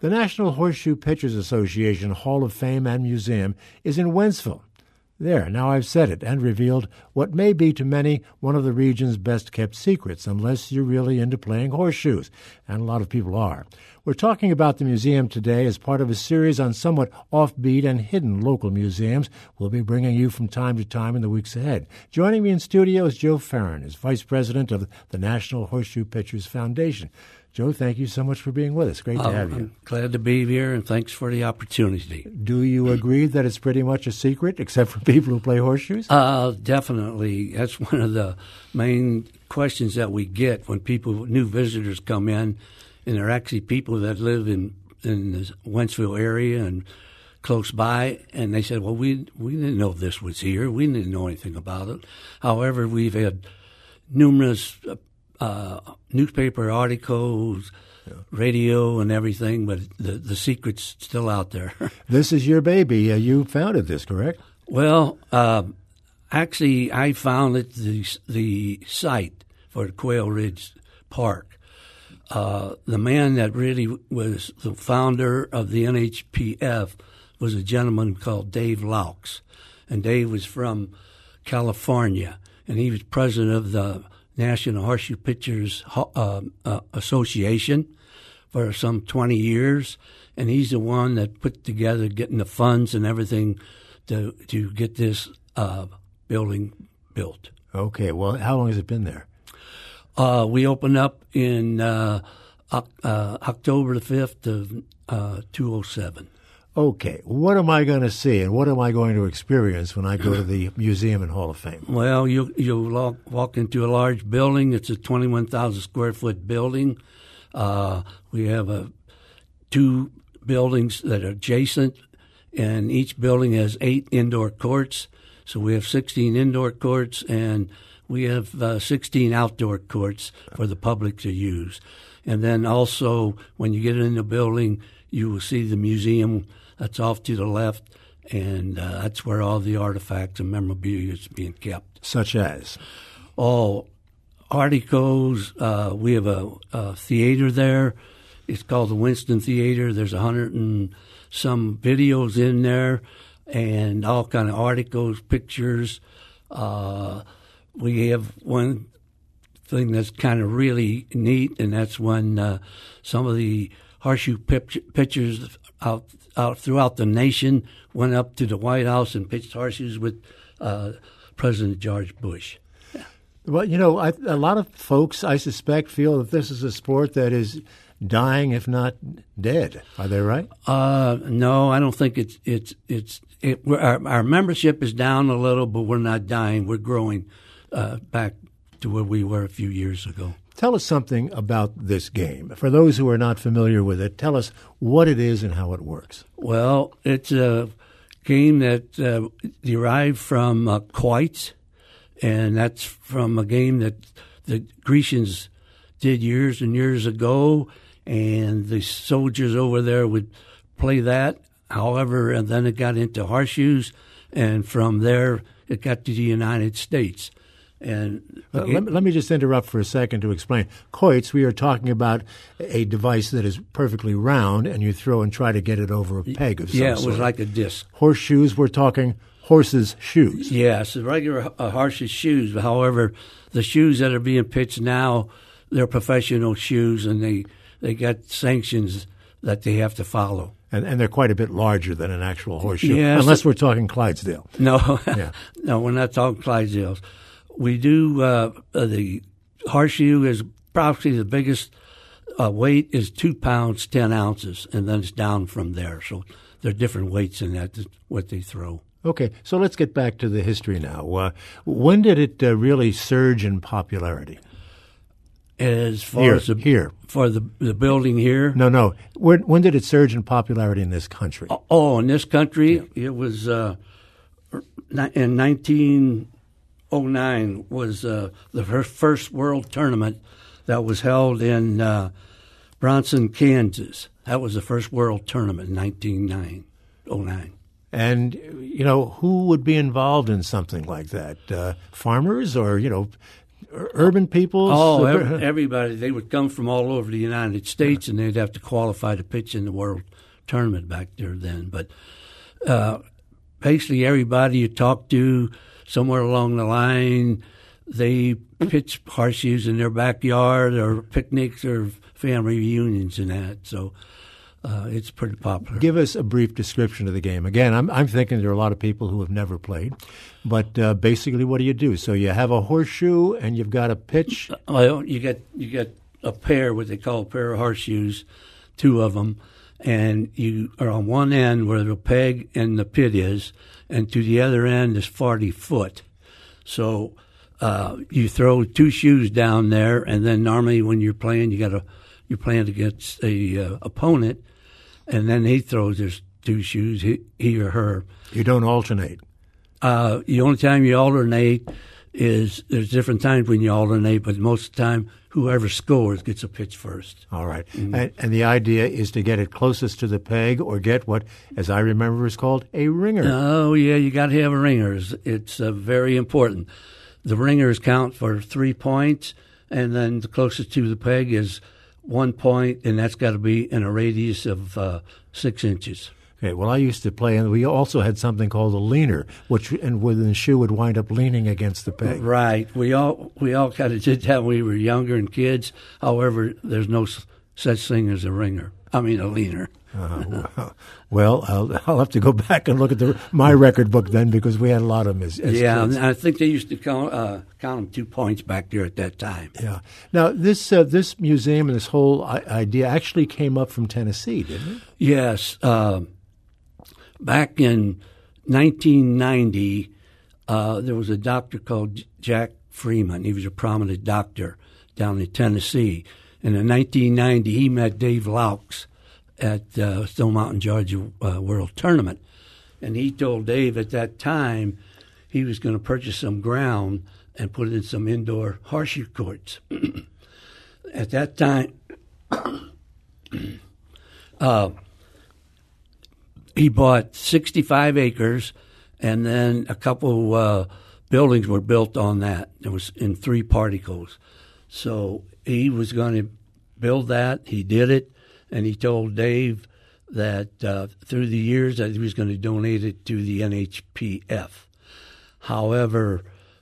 The National Horseshoe Pitchers Association Hall of Fame and Museum is in Wentzville. There, now I've said it and revealed what may be to many one of the region's best-kept secrets, unless you're really into playing horseshoes, and a lot of people are. We're talking about the museum today as part of a series on somewhat offbeat and hidden local museums we'll be bringing you from time to time in the weeks ahead. Joining me in studio is Joe Farron, is Vice President of the National Horseshoe Pitchers Foundation. Joe, thank you so much for being with us. Great to have you. I'm glad to be here, and thanks for the opportunity. Do you agree that it's pretty much a secret, except for people who play horseshoes? Definitely. That's one of the main questions that we get when new visitors come in, and they're actually people that live in the Wentzville area and close by, and they said, well, we didn't know this was here. We didn't know anything about it. However, we've had numerous newspaper articles, radio, and everything, but the secret's still out there. This is your baby. You founded this, correct? Well, actually, I founded the site for Quail Ridge Park. The man that really was the founder of the NHPF was a gentleman called Dave Laux, and Dave was from California, and he was president of the National Horseshoe Pitchers Association for some 20 years, and he's the one that put together getting the funds and everything to get this building built. Okay, well, how long has it been there? We opened up in October the 5th of 2007. Okay, what am I going to see and what am I going to experience when I go to the Museum and Hall of Fame? Well, you'll walk into a large building. It's a 21,000 square foot building. We have two buildings that are adjacent, and each building has 8 indoor courts. So we have 16 indoor courts, and we have 16 outdoor courts for the public to use. And then also, when you get in the building, you will see the museum that's off to the left, and that's where all the artifacts and memorabilia is being kept. Such as? All articles. We have a theater there. It's called the Winston Theater. There's 100 and some videos in there, and all kind of articles, pictures. We have one thing that's kind of really neat, and that's when some of the horseshoe pitchers out throughout the nation went up to the White House and pitched horseshoes with President George Bush. Yeah. Well, a lot of folks, I suspect, feel that this is a sport that is dying, if not dead. Are they right? No, I don't think our membership is down a little, but we're not dying. We're growing back to where we were a few years ago. Tell us something about this game. For those who are not familiar with it, tell us what it is and how it works. Well, it's a game that derived from quoits, and that's from a game that the Grecians did years and years ago, and the soldiers over there would play that. However, and then it got into horseshoes, and from there it got to the United States. And let me just interrupt for a second to explain. Quoits, we are talking about a device that is perfectly round, and you throw and try to get it over a peg of some sort. Yeah, it was like a disc. Horseshoes, we're talking horses' shoes. Yes, regular horses' shoes. However, the shoes that are being pitched now, they're professional shoes, and they got sanctions that they have to follow. And they're quite a bit larger than an actual horseshoe, yes. Unless we're talking Clydesdale. No, no, we're not talking Clydesdales. We do the horseshoe is probably the biggest weight is 2 pounds 10 ounces, and then it's down from there. So there are different weights in that what they throw. Okay, so let's get back to the history now. When did it really surge in popularity? As far as the building here? No. When did it surge in popularity in this country? In this country, It was in 1909 was the first world tournament that was held in Bronson, Kansas. That was the first world tournament in 1909. And, who would be involved in something like that? Farmers or, Urban people? Oh, everybody. They would come from all over the United States, and they'd have to qualify to pitch in the World Tournament back there then. But basically, everybody you talk to somewhere along the line, they pitch horseshoes in their backyard or picnics or family reunions and that. So it's pretty popular. Give us a brief description of the game. Again, I'm thinking there are a lot of people who have never played, but basically, what do you do? So you have a horseshoe and you've got a pitch. Well, you get a pair, what they call a pair of horseshoes, two of them, and you are on one end where the peg and the pit is, and to the other end is 40 foot. So you throw two shoes down there, and then normally when you're playing, you're playing against a opponent, and then he throws his two shoes, he or her. You don't alternate. The only time you alternate is there's different times when you alternate, but most of the time whoever scores gets a pitch first. All right. Mm-hmm. And the idea is to get it closest to the peg or get what, as I remember, is called a ringer. Oh, yeah, you got to have a ringer. It's very important. The ringers count for 3 points, and then the closest to the peg is 1 point, and that's got to be in a radius of 6 inches. Okay, well, I used to play, and we also had something called a leaner, and the shoe would wind up leaning against the peg. Right. We all kind of did that when we were younger and kids. However, there's no such thing as a ringer. I mean, a leaner. Well, I'll have to go back and look at my record book then, because we had a lot of them as kids. I think they used to count them 2 points back there at that time. Yeah. Now, this museum and this whole idea actually came up from Tennessee, didn't it? Yes. Back in 1990, there was a doctor called Jack Freeman. He was a prominent doctor down in Tennessee. And in 1990, he met Dave Laux at Stone Mountain, Georgia World Tournament. And he told Dave at that time he was going to purchase some ground and put in some indoor horseshoe courts. At that time, he bought 65 acres, and then a couple buildings were built on that. It was in 3 particles. So he was going to build that. He did it, and he told Dave that through the years that he was going to donate it to the NHPF. However,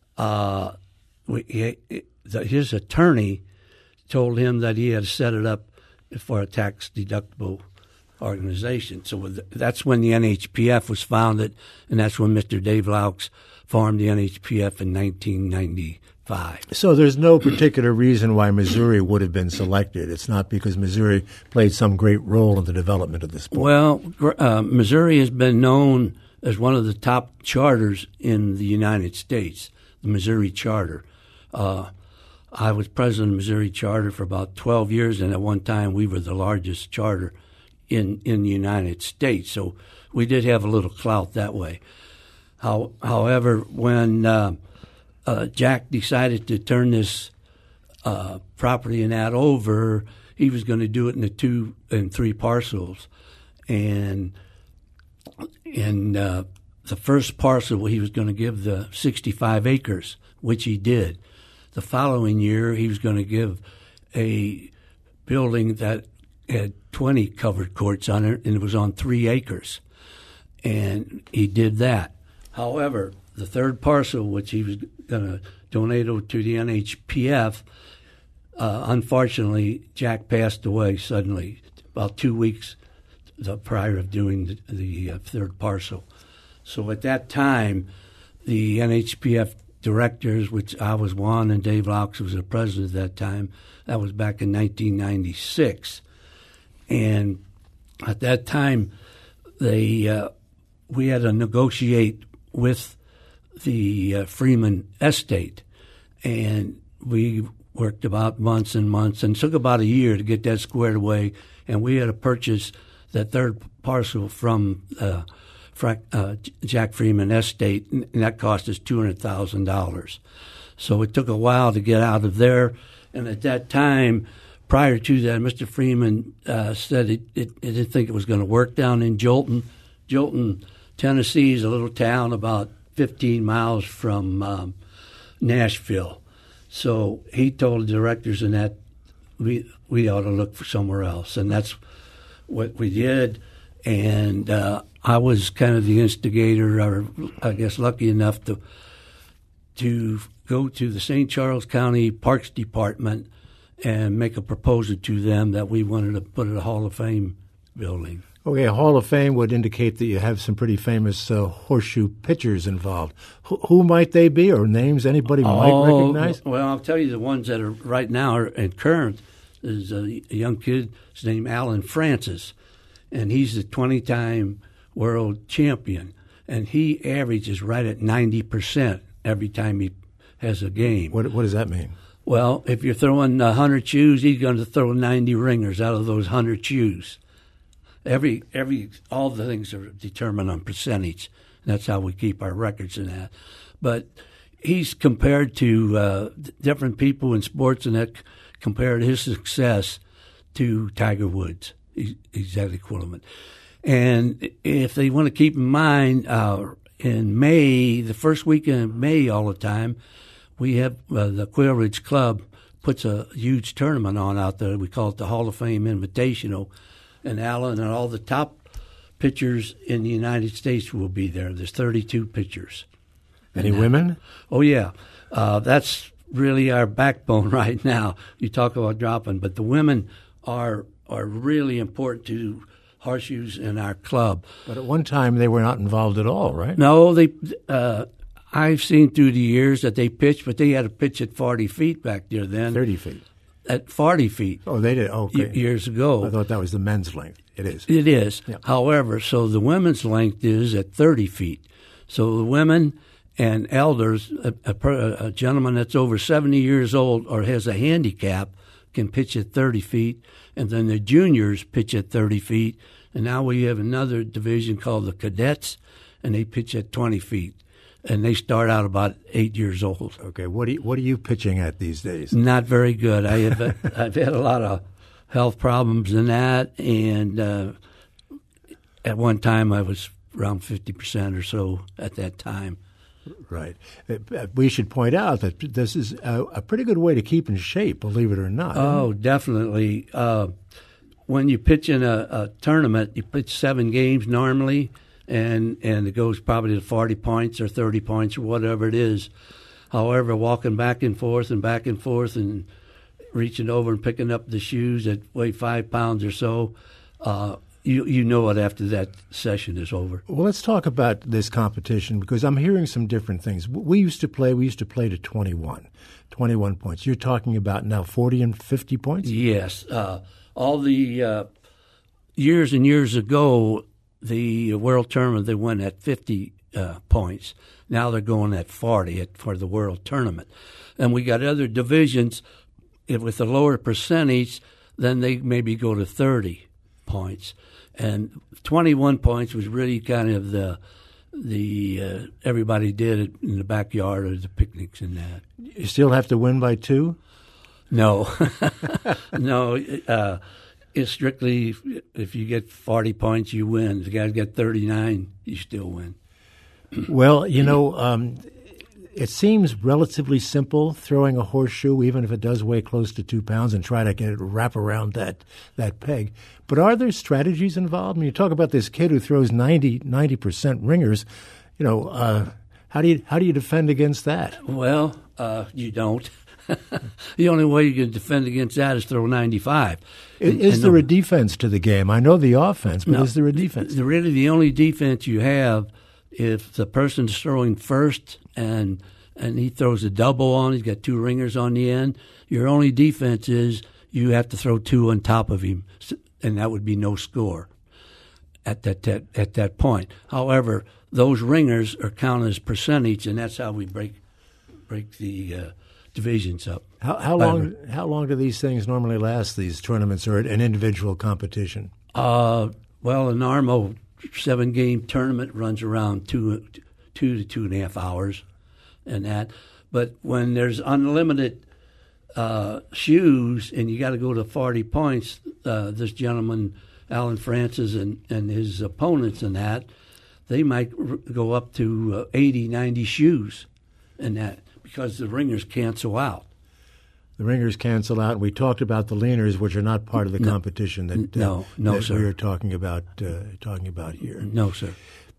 his attorney told him that he had to set it up for a tax-deductible organization. So that's when the NHPF was founded, and that's when Mr. Dave Laux formed the NHPF in 1995. So there's no particular reason why Missouri would have been selected. It's not because Missouri played some great role in the development of the sport. Well, Missouri has been known as one of the top charters in the United States, the Missouri Charter. I was president of the Missouri Charter for about 12 years, and at one time we were the largest charter in the United States. So we did have a little clout that way. However, when Jack decided to turn this property and that over, he was going to do it in 2 and 3 parcels. And in the first parcel, he was going to give the 65 acres, which he did. The following year, he was going to give a building that had 20 covered courts on it, and it was on 3 acres. And he did that. However, the third parcel, which he was going to donate over to the NHPF, unfortunately, Jack passed away suddenly, about 2 weeks prior of doing the third parcel. So at that time, the NHPF directors, which I was one, and Dave Laux was the president at that time, that was back in 1996. And at that time, we had to negotiate with the Freeman estate, and we worked about months and months, and took about a year to get that squared away. And we had to purchase that third parcel from Jack Freeman estate, and that cost us $200,000. So it took a while to get out of there. And at that time, prior to that, Mr. Freeman said it didn't think it was going to work down in Jolton. Jolton, Tennessee is a little town about 15 miles from Nashville. So he told the directors and that we ought to look for somewhere else, and that's what we did. And I was kind of the instigator, or I guess lucky enough to go to the St. Charles County Parks Department and make a proposal to them that we wanted to put a Hall of Fame building. Okay, a Hall of Fame would indicate that you have some pretty famous horseshoe pitchers involved. Who might they be, or names anybody might recognize? Well, I'll tell you the ones that are right now are in current. There's a young kid, his name Alan Francis, and he's the 20-time world champion, and he averages right at 90% every time he has a game. What does that mean? Well, if you're throwing 100 shoes, he's going to throw 90 ringers out of those 100 shoes. All the things are determined on percentage. That's how we keep our records in that. But he's compared to different people in sports, and that compared his success to Tiger Woods. He's that equivalent. And if they want to keep in mind, in May, the first weekend of May all the time, we have the Quail Ridge Club puts a huge tournament on out there. We call it the Hall of Fame Invitational. And Alan and all the top pitchers in the United States will be there. There's 32 pitchers. Any women? Oh, yeah. That's really our backbone right now. You talk about dropping, but the women are really important to horseshoes in our club. But at one time they were not involved at all, right? No, I've seen through the years that they pitched, but they had to pitch at 40 feet back there then. 30 feet. At 40 feet. Oh, they did? Okay. Years ago. I thought that was the men's length. It is. It is. Yeah. However, so the women's length is at 30 feet. So the women and elders, a gentleman that's over 70 years old or has a handicap can pitch at 30 feet, and then the juniors pitch at 30 feet. And now we have another division called the cadets, and they pitch at 20 feet. And they start out about 8 years old. Okay, what are you pitching at these days? Not very good. I've had a lot of health problems in that, and at one time I was around 50% or so at that time. Right. We should point out that this is a pretty good way to keep in shape, believe it or not. Oh, definitely. When you pitch in a tournament, you pitch 7 games normally, and it goes probably to 40 points or 30 points or whatever it is. However, walking back and forth and reaching over and picking up the shoes that weigh 5 pounds or so, you know it after that session is over. Well, let's talk about this competition because I'm hearing some different things. We used to play to 21 points. You're talking about now 40 and 50 points? Yes. All the years and years ago, the World Tournament, they went at 50 points. Now they're going at 40 for the World Tournament. And we got other divisions with a lower percentage, then they maybe go to 30 points. And 21 points was really kind of the everybody did it in the backyard or the picnics and that. You still have to win by 2? No. No. It's strictly if you get 40 points, you win. If the guys get 39, you still win. Well, it seems relatively simple throwing a horseshoe, even if it does weigh close to 2 pounds, and try to get it wrap around that peg. But are there strategies involved? I mean, you talk about this kid who throws 90% ringers. How do you defend against that? Well, you don't. The only way you can defend against that is throw 95. Is there a defense to the game? I know the offense, but is there a defense? Really, the only defense you have, if the person's throwing first and he throws a double on, he's got 2 ringers on the end, your only defense is you have to throw 2 on top of him, and that would be no score at that point. However, those ringers are counted as percentage, and that's how we break the divisions up. How long do these things normally last, these tournaments, or an individual competition? Well, a normal 7-game tournament runs around 2 to 2.5 hours and that. But when there's unlimited shoes and you got to go to 40 points, this gentleman, Alan Francis, and his opponents and that, they might go up to 80, 90 shoes and that, because the ringers cancel out. The ringers cancel out. We talked about the leaners, which are not part of the competition that sir. we are talking about here. No, sir.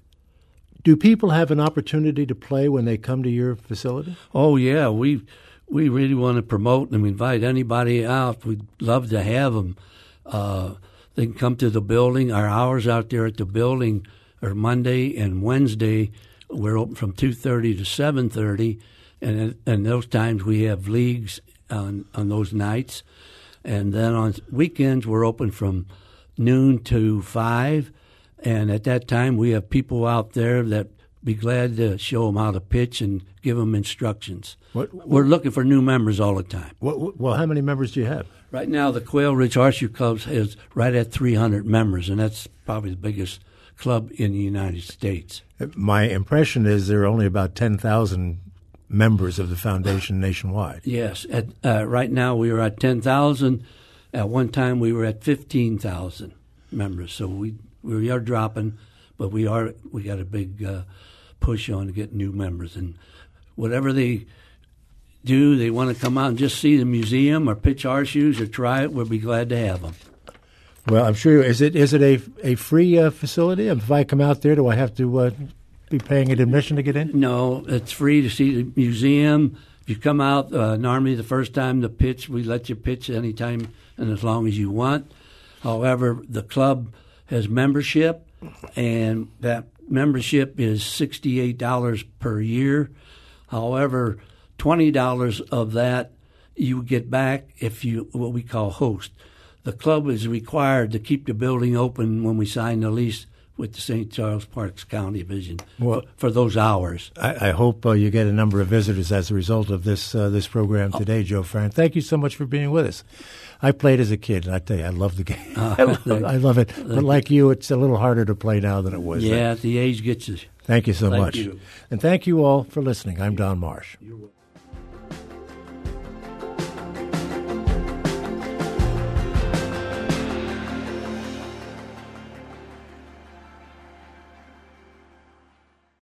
Do people have an opportunity to play when they come to your facility? Oh, yeah. We really want to promote and invite anybody out. We'd love to have them. They can come to the building. Our hours out there at the building are Monday and Wednesday. We're open from 2:30 to 7:30, and those times we have leagues on those nights. And then on weekends we're open from noon to 5. And at that time, we have people out there that be glad to show them how to pitch and give them instructions. We're looking for new members all the time. Well, how many members do you have? Right now, the Quail Ridge Horseshoe Club is right at 300 members, and that's probably the biggest club in the United States. My impression is there are only about 10,000 members of the foundation nationwide. Yes. Right now, we are at 10,000. At one time, we were at 15,000 members, so we are dropping, but we got a big push on to get new members. And whatever they do, they want to come out and just see the museum or pitch horseshoes or try it, we'll be glad to have them. Well, I'm sure. Is it a free facility? If I come out there, do I have to be paying an admission to get in? No, it's free to see the museum. If you come out, normally the first time to pitch, we let you pitch anytime and as long as you want. However, the club has membership, and that membership is $68 per year. However, $20 of that you get back if you what we call host. The club is required to keep the building open when we sign the lease with the St. Charles Parks County Division for those hours. I hope you get a number of visitors as a result of this program today, Joe Farron. Thank you so much for being with us. I played as a kid, and I tell you, I love the game. I love it. But like you, it's a little harder to play now than it was then. The age gets you. Thank you so much. You. And thank you all for listening. I'm Don Marsh. You're welcome.